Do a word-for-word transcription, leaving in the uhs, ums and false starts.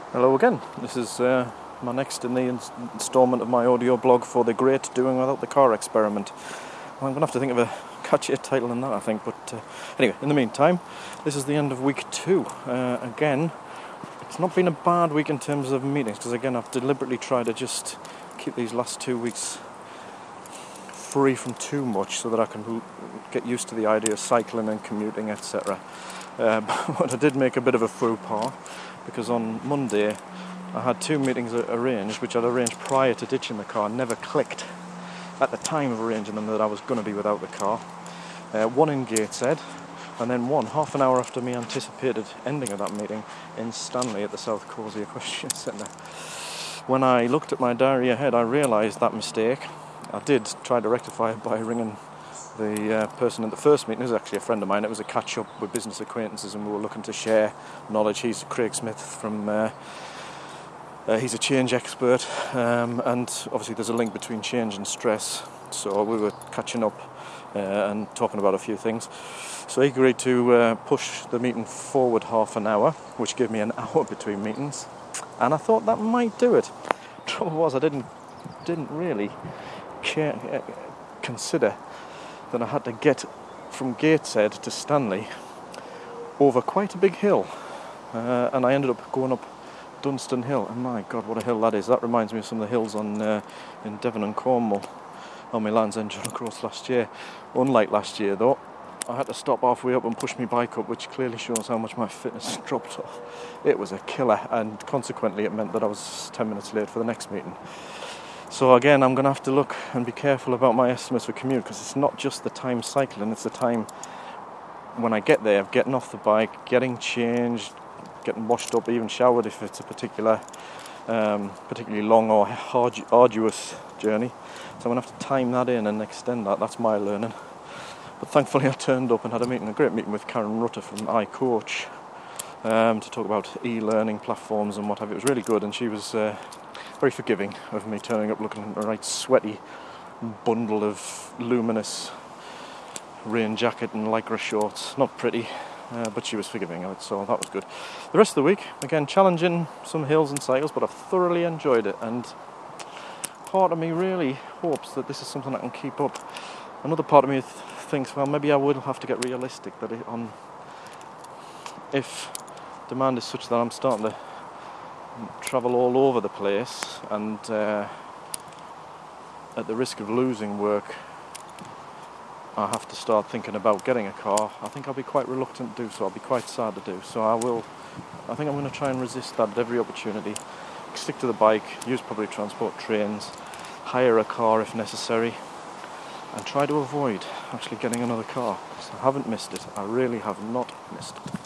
Hello again. This is uh, my next in the ins- instalment of my audio blog for the Great Doing Without the Car experiment. Well, I'm going to have to think of a catchier title than that, I think. But uh, anyway, in the meantime, this is the end of week two. Uh, again, it's not been a bad week in terms of meetings, because again, I've deliberately tried to just keep these last two weeks free from too much so that I can l- get used to the idea of cycling and commuting, et cetera. Uh, but I did make a bit of a faux pas, because on Monday I had two meetings arranged, which I'd arranged prior to ditching the car, never clicked at the time of arranging them that I was going to be without the car. Uh, one in Gateshead, and then one half an hour after me anticipated ending of that meeting in Stanley at the South Cosia Equestrian Centre. When I looked at my diary ahead, I realised that mistake. I did try to rectify it by ringing the uh, person at the first meeting. It was actually a friend of mine. It was a catch-up with business acquaintances, and we were looking to share knowledge. He's Craig Smith from... Uh, uh, he's a change expert, um, and obviously there's a link between change and stress. So we were catching up uh, and talking about a few things. So he agreed to uh, push the meeting forward half an hour, which gave me an hour between meetings. And I thought that might do it. Trouble was, I didn't didn't really care, uh, consider that I had to get from Gateshead to Stanley over quite a big hill, uh, and I ended up going up Dunstan Hill, and my God, what a hill that is. That reminds me of some of the hills on uh, in Devon and Cornwall on my Land's End John Cross last year. Unlike last year though, I had to stop halfway up and push my bike up, which clearly shows how much my fitness dropped off. It was a killer, and consequently it meant that I was ten minutes late for the next meeting. So again, I'm going to have to look and be careful about my estimates for commute, because it's not just the time cycling, it's the time when I get there, getting off the bike, getting changed, getting washed up, even showered if it's a particular, um, particularly long or hard, arduous journey. So I'm going to have to time that in and extend that. That's my learning. But thankfully I turned up and had a meeting, a great meeting with Karen Rutter from iCoach, um, to talk about e-learning platforms and what have you. It was really good, and she was... Uh, very forgiving of me turning up looking a right sweaty bundle of luminous rain jacket and lycra shorts. Not pretty, uh, but she was forgiving of it, so that was good. The rest of the week, again, challenging some hills and cycles, but I've thoroughly enjoyed it, and part of me really hopes that this is something I can keep up. Another part of me th- thinks, well, maybe I will have to get realistic, that it, on if demand is such that I'm starting to travel all over the place, and uh, at the risk of losing work, I have to start thinking about getting a car. I think I'll be quite reluctant to do so. I'll be quite sad to do so. I will. I think I'm going to try and resist that at every opportunity. Stick to the bike, use public transport, trains, hire a car if necessary, and try to avoid actually getting another car. So I haven't missed it. I really have not missed it.